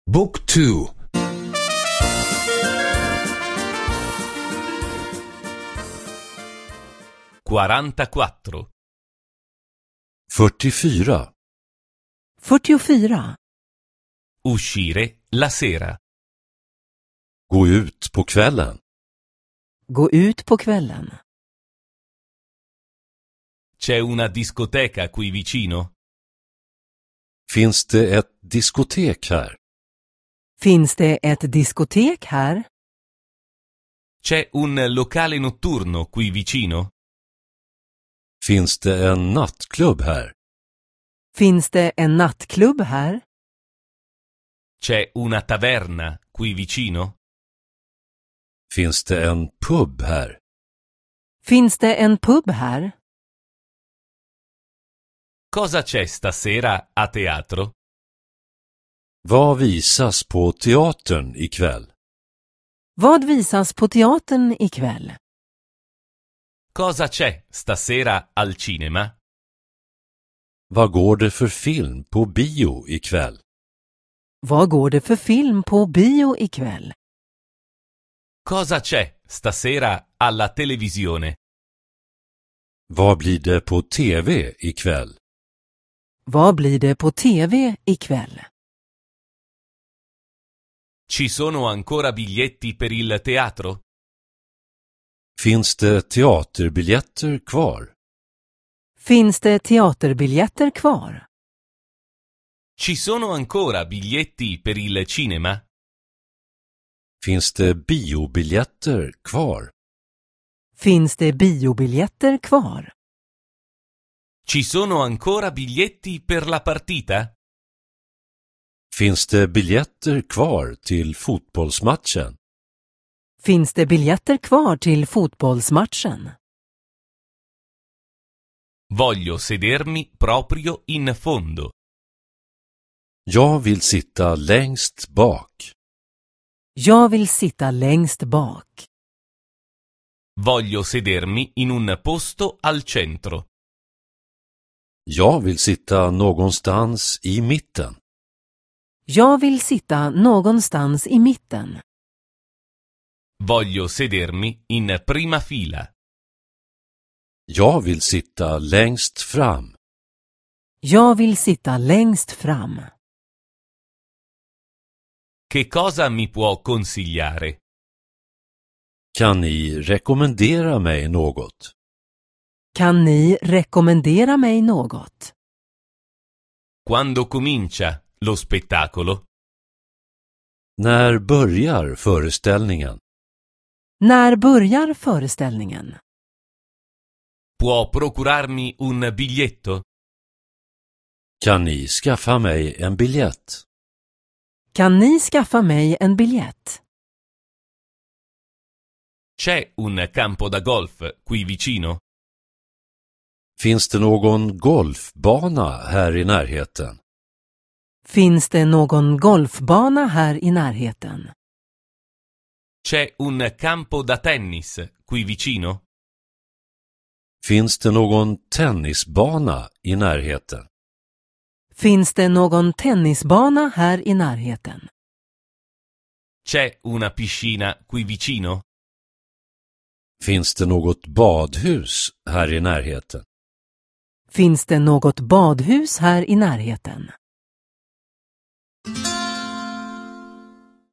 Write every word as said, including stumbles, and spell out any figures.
Book two. quarantaquattro. fyrtiofyra. fyrtiofyra. Uscire la sera. Gå ut på kvällen. Gå ut på kvällen. C'è una discoteca qui vicino? Finns det ett diskotek här? Finns det ett diskotek här? C'è un locale notturno qui vicino? Finns det en nattklubb här? Finns det en nattklubb här? C'è una taverna qui vicino? Finns det en pub här? Finns det en pub här? Cosa c'è stasera a teatro? Vad visas på teatern ikväll? Vad visas på teatern ikväll? Cosa c'è stasera al cinema? Vad går det för film på bio ikväll? Vad går det för film på bio ikväll? Cosa c'è stasera alla televisione? Vad blir det på tv ikväll? Vad blir det på tv ikväll? Ci sono ancora biglietti per il teatro? Finns det teaterbiljetter kvar? Finns det teaterbiljetter kvar? Ci sono ancora biglietti per il cinema? Finns det biobiljetter kvar? Finns det biobiljetter kvar? Ci sono ancora biglietti per la partita? Finns det biljetter kvar till fotbollsmatchen? Finns det biljetter kvar till fotbollsmatchen? Voglio sedermi proprio in fondo. Jag vill sitta längst bak. Jag vill sitta längst bak. Voglio sedermi in un posto al centro. Jag vill sitta någonstans i mitten. Jag vill sitta någonstans i mitten. Voglio sedermi in prima fila. Jag vill sitta längst fram. Jag vill sitta längst fram. Che cosa mi può consigliare? Kan ni rekommendera mig något? Kan ni rekommendera mig något? Quando comincia lo spettacolo? När börjar föreställningen? När börjar föreställningen? Può procurarmi un biglietto? Kan ni skaffa mig en biljett? Kan ni skaffa mig en biljett? C'è un campo da golf qui vicino? Finns det någon golfbana här i närheten? Finns det någon golfbana här i närheten? C'è un campo da tennis qui vicino? Finns det någon tennisbana i närheten? Finns det någon tennisbana här i närheten? C'è una piscina qui vicino? Finns det något badhus här i närheten? Finns det något badhus här i närheten?